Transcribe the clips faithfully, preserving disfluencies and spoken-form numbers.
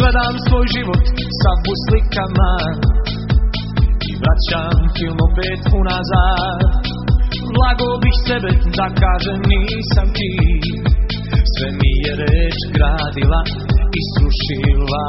Gledam svoj život sa buslikama i vraćam film opet unazad. Blago bih sebe da kažem nisam ti, sve mi je reč gradila i srušila.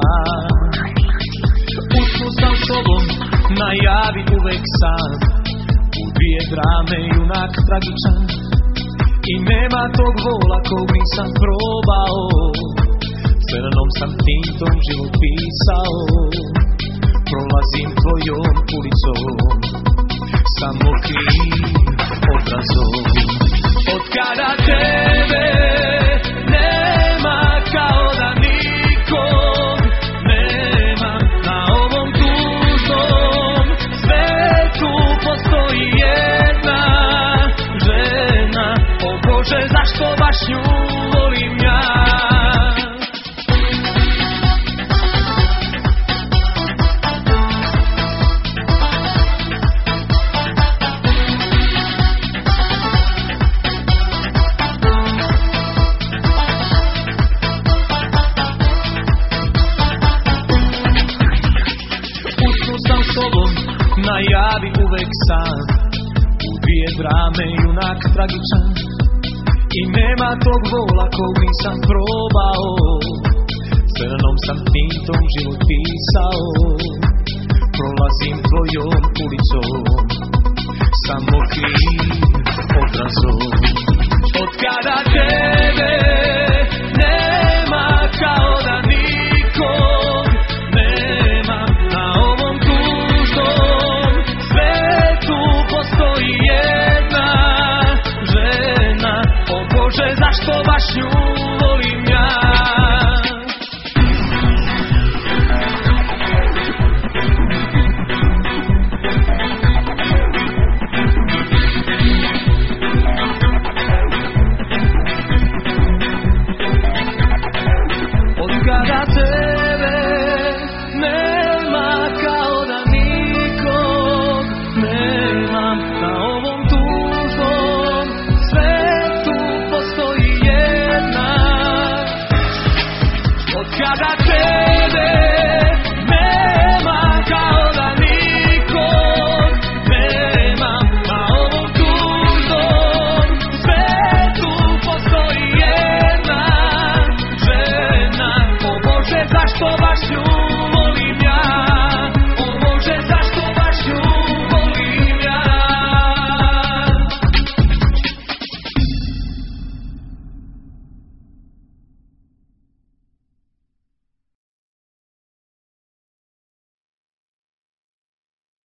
Usnu sam sobom, najavi uvek sam, u dvije drame junak tragičan. I nema tog vola kog nisam probao, crnom sam tintom život pisao. Prolazim tvojom ulicom, samo kriv obrazom. Od kada tebe nema, kao da nikog nema. Na ovom tužnom svetu postoji jedna žena. O Bože, zašto baš nju volim ja? Najavi uvek sam, u dvije drame junak tragičan. I nema tog vola kog nisam probao, crnom sam tintom život pisao. Prolazim tvojom ulicom, samo kriv obrazom. Od kada tebe